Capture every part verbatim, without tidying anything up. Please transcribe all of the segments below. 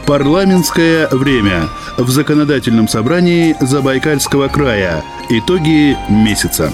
Парламентское время. В законодательном собрании Забайкальского края. Итоги месяца.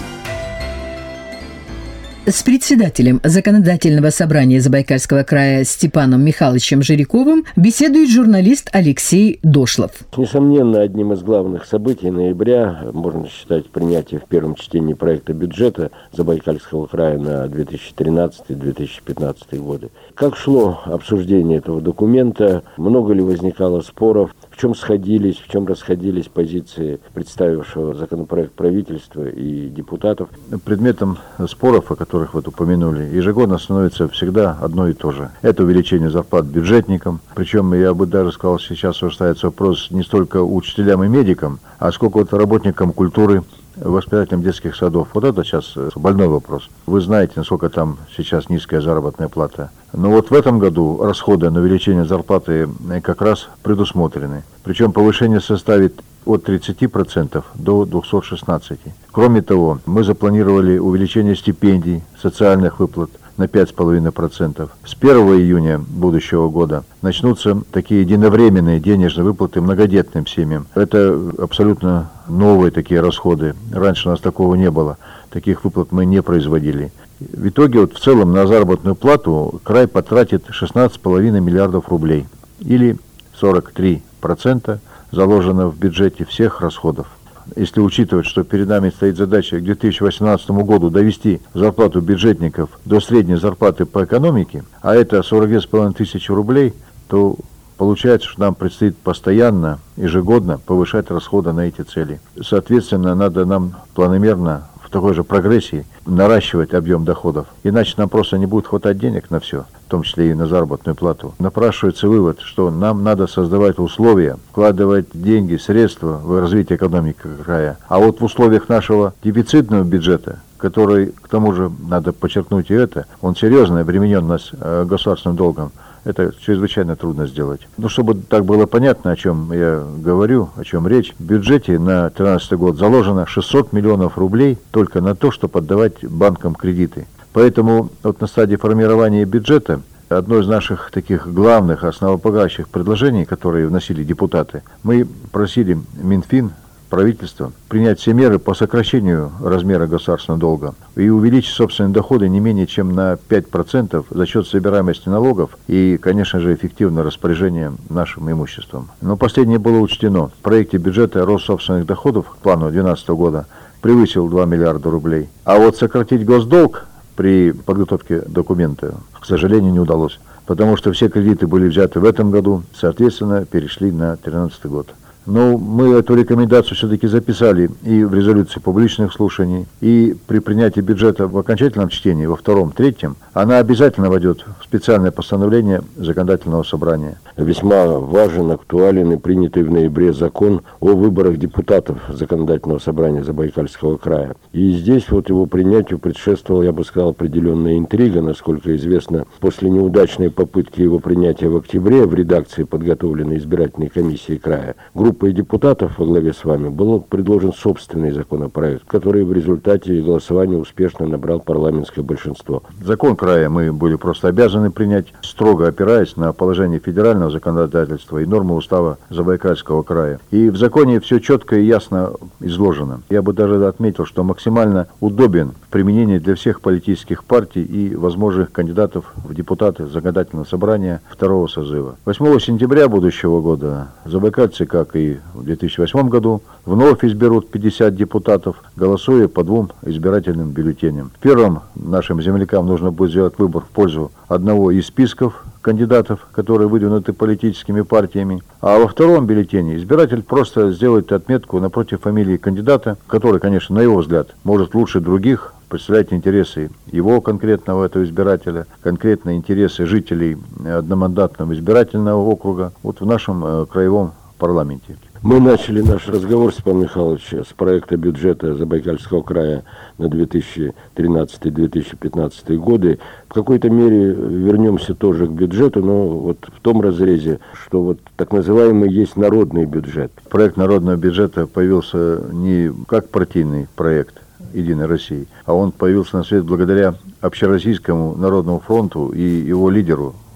С председателем Законодательного собрания Забайкальского края Степаном Михайловичем Жиряковым беседует журналист Алексей Дошлов. Несомненно, одним из главных событий ноября можно считать принятие в первом чтении проекта бюджета Забайкальского края на две тысячи тринадцатый — две тысячи пятнадцатый годы. Как шло обсуждение этого документа? Много ли возникало споров? В чем сходились, в чем расходились позиции представившего законопроект правительства и депутатов? Предметом споров, о которых вы упомянули, ежегодно становится всегда одно и то же. Это увеличение зарплат бюджетникам. Причем, я бы даже сказал, сейчас уже ставится вопрос не столько учителям и медикам, а сколько вот работникам культуры, воспитателям детских садов. Вот это сейчас больной вопрос. Вы знаете, насколько там сейчас низкая заработная плата. Но вот в этом году расходы на увеличение зарплаты как раз предусмотрены. Причем повышение составит от тридцати процентов до двухсот шестнадцати процентов. Кроме того, мы запланировали увеличение стипендий, социальных выплат на пять целых пять десятых процента. С первого июня будущего года начнутся такие единовременные денежные выплаты многодетным семьям. Это абсолютно новые такие расходы. Раньше у нас такого не было. Таких выплат мы не производили. В итоге вот в целом на заработную плату край потратит шестнадцать целых пять десятых миллиардов рублей. Или сорок три процента заложено в бюджете всех расходов. Если учитывать, что перед нами стоит задача к две тысячи восемнадцатому году довести зарплату бюджетников до средней зарплаты по экономике, а это сорок две с половиной тысячи рублей, то получается, что нам предстоит постоянно, ежегодно повышать расходы на эти цели. Соответственно, надо нам планомерно в такой же прогрессии наращивать объем доходов. Иначе нам просто не будет хватать денег на все, в том числе и на заработную плату. Напрашивается вывод, что нам надо создавать условия, вкладывать деньги, средства в развитие экономики края. А вот в условиях нашего дефицитного бюджета, который, к тому же, надо подчеркнуть и это, он серьезно обременен нас государственным долгом. Это чрезвычайно трудно сделать. Ну, чтобы так было понятно, о чем я говорю, о чем речь, в бюджете на две тысячи тринадцатый год заложено шестьсот миллионов рублей только на то, чтобы отдавать банкам кредиты. Поэтому вот на стадии формирования бюджета одно из наших таких главных, основополагающих предложений, которые вносили депутаты, мы просили Минфин, правительство, принять все меры по сокращению размера государственного долга и увеличить собственные доходы не менее чем на пять процентов за счет собираемости налогов и, конечно же, эффективного распоряжения нашим имуществом. Но последнее было учтено. В проекте бюджета рост собственных доходов к плану две тысячи двенадцатого года превысил два миллиарда рублей. А вот сократить госдолг при подготовке документа, к сожалению, не удалось, потому что все кредиты были взяты в этом году, соответственно, перешли на две тысячи тринадцатый год. Но мы эту рекомендацию все-таки записали и в резолюции публичных слушаний, и при принятии бюджета в окончательном чтении, во втором, третьем, она обязательно войдет в специальное постановление законодательного собрания. Весьма важен, актуален и принятый в ноябре закон о выборах депутатов законодательного собрания Забайкальского края. И здесь вот его принятию предшествовала, я бы сказал, определенная интрига, насколько известно, после неудачной попытки его принятия в октябре в редакции, подготовленной избирательной комиссией края, группой депутатов во главе с вами был предложен собственный законопроект, который в результате голосования успешно набрал парламентское большинство. Закон края мы были просто обязаны принять, строго опираясь на положение федерального законодательства и нормы устава Забайкальского края. И в законе все четко и ясно изложено. Я бы даже отметил, что максимально удобен в применении для всех политических партий и возможных кандидатов в депутаты законодательного собрания второго созыва. восьмого сентября будущего года забайкальцы, как и в две тысячи восьмом году, вновь изберут пятьдесят депутатов, голосуя по двум избирательным бюллетеням. В первом нашим землякам нужно будет сделать выбор в пользу одного из списков кандидатов, которые выдвинуты политическими партиями. А во втором бюллетене избиратель просто сделает отметку напротив фамилии кандидата, который, конечно, на его взгляд, может лучше других представлять интересы его конкретного этого избирателя, конкретные интересы жителей одномандатного избирательного округа вот в нашем э, краевом парламенте. Мы начали наш разговор, Степан Михайлович, с проекта бюджета Забайкальского края на две тысячи тринадцатый — две тысячи пятнадцатый годы. В какой-то мере вернемся тоже к бюджету, но вот в том разрезе, что вот так называемый есть народный бюджет. Проект народного бюджета появился не как партийный проект «Единой России», а он появился на свет благодаря Общероссийскому народному фронту и его лидеру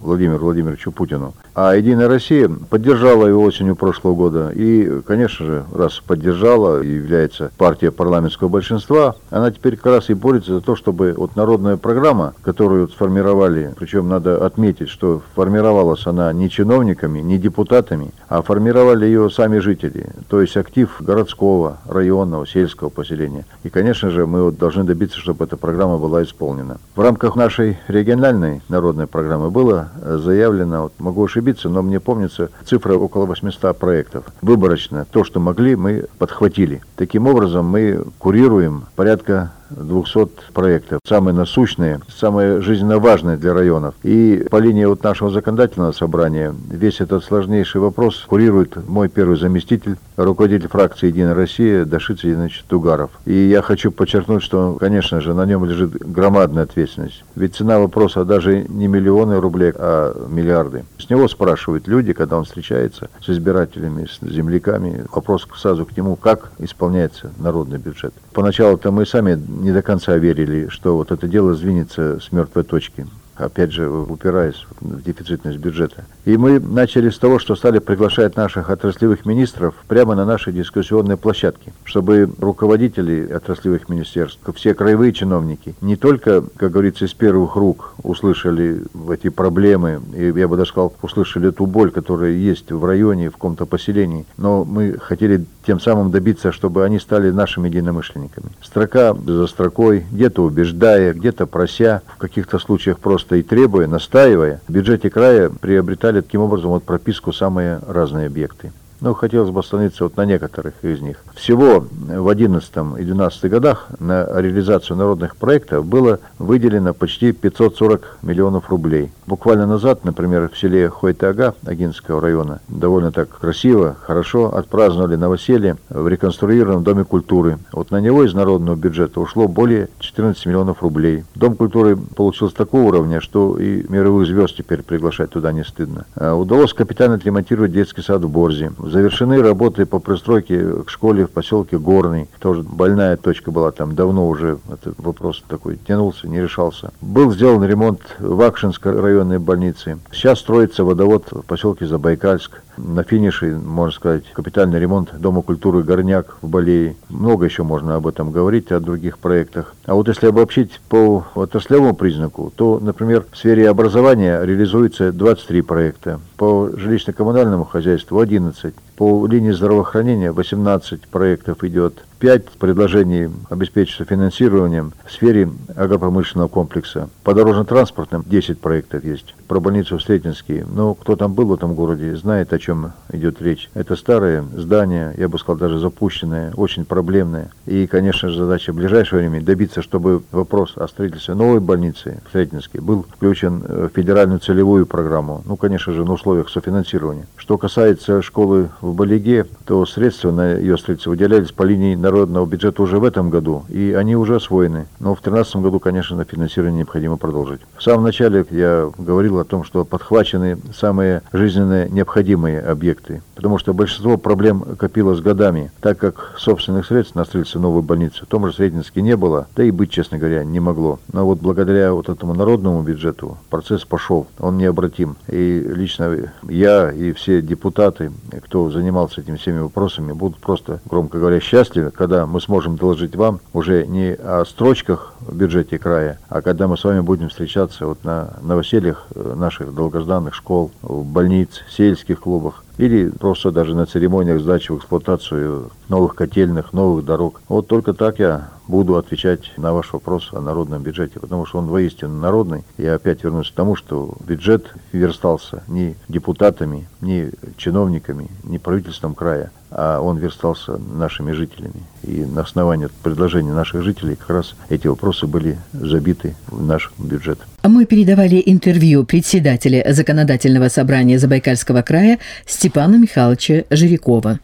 Владимиру Владимировичу Путину. А «Единая Россия» поддержала его осенью прошлого года. И, конечно же, раз поддержала и является партией парламентского большинства, она теперь как раз и борется за то, чтобы вот народная программа, которую сформировали, причем надо отметить, что формировалась она не чиновниками, не депутатами, а формировали ее сами жители, то есть актив городского, районного, сельского поселения. И, конечно же, мы вот должны добиться, чтобы эта программа была исполнена. В рамках нашей региональной народной программы было заявлено, вот могу ошибиться, но мне помнится, цифра около восьмисот проектов. Выборочно то, что могли, мы подхватили. Таким образом, мы курируем порядка двухсот проектов, самые насущные, самые жизненно важные для районов. И по линии вот нашего законодательного собрания весь этот сложнейший вопрос курирует мой первый заместитель, руководитель фракции «Единая Россия» Дашид Саидович Тугаров. И я хочу подчеркнуть, что, конечно же, на нем лежит громадная ответственность. Ведь цена вопроса даже не миллионы рублей, а миллиарды. С него спрашивают люди, когда он встречается с избирателями, с земляками. Вопрос сразу к нему, как исполняется народный бюджет. Поначалу-то мы сами не до конца верили, что вот это дело сдвинется с мертвой точки. Опять же, упираясь в дефицитность бюджета. И мы начали с того, что стали приглашать наших отраслевых министров прямо на наши дискуссионные площадки, чтобы руководители отраслевых министерств, все краевые чиновники, не только, как говорится, из первых рук услышали эти проблемы, и я бы даже сказал, услышали ту боль, которая есть в районе, в каком-то поселении, но мы хотели тем самым добиться, чтобы они стали нашими единомышленниками. Строка за строкой, где-то убеждая, где-то прося, в каких-то случаях просто и требуя, настаивая, в бюджете края приобретали таким образом вот прописку самые разные объекты. Но хотелось бы остановиться вот на некоторых из них. Всего в одиннадцатом и двенадцатом годах на реализацию народных проектов было выделено почти пятьсот сорок миллионов рублей. Буквально назад, например, в селе Хойта-Ага Агинского района довольно так красиво, хорошо отпраздновали новоселье в реконструированном Доме культуры. Вот на него из народного бюджета ушло более четырнадцати миллионов рублей. Дом культуры получился такого уровня, что и мировых звезд теперь приглашать туда не стыдно. Удалось капитально отремонтировать детский сад в Борзе. Завершены работы по пристройке к школе в поселке Горный. Тоже больная точка была там. Давно уже этот вопрос такой тянулся, не решался. Был сделан ремонт в Акшинской районной больнице. Сейчас строится водовод в поселке Забайкальск. На финише, можно сказать, капитальный ремонт Дома культуры «Горняк» в Балее. Много еще можно об этом говорить, о других проектах. А вот если обобщить по отраслевому признаку, то, например, в сфере образования реализуется двадцать три проекта. По жилищно-коммунальному хозяйству одиннадцать. По линии здравоохранения восемнадцать проектов идет. пять предложений обеспечиваются финансированием в сфере агропромышленного комплекса. По дорожно-транспортным десять проектов есть. Про больницу в Сретенске. Но кто там был в этом городе, знает, о чем идет речь. Это старое здание, я бы сказал, даже запущенное, очень проблемное. И, конечно же, задача в ближайшее время добиться, чтобы вопрос о строительстве новой больницы в Сретенске был включен в федеральную целевую программу. Ну, конечно же, на условиях софинансирования. Что касается школы в Балеге, то средства на ее строительство выделялись по линии народного бюджета уже в этом году, и они уже освоены. Но в две тысячи тринадцатом году, конечно, финансирование необходимо продолжить. В самом начале я говорил о том, что подхвачены самые жизненно необходимые объекты, потому что большинство проблем копилось годами, так как собственных средств на строительство новой больницы в том же Сретенске не было, да и быть, честно говоря, не могло. Но вот благодаря вот этому народному бюджету процесс пошел, он необратим. И лично я и все депутаты, кто занимался этими всеми вопросами, будут просто, громко говоря, счастливы, когда мы сможем доложить вам уже не о строчках в бюджете края, а когда мы с вами будем встречаться вот на новосельях наших долгожданных школ, больниц, сельских клубах, или просто даже на церемониях сдачи в эксплуатацию новых котельных, новых дорог. Вот только так я буду отвечать на ваш вопрос о народном бюджете, потому что он воистину народный. Я опять вернусь к тому, что бюджет верстался не депутатами, не чиновниками, не правительством края, а он верстался нашими жителями. И на основании предложений наших жителей как раз эти вопросы были забиты в наш бюджет. Мы передавали интервью председателя Законодательного собрания Забайкальского края Степана Михайловича Жирякова.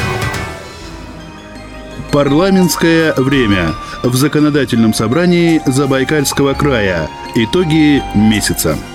Парламентское время в Законодательном собрании Забайкальского края. Итоги месяца.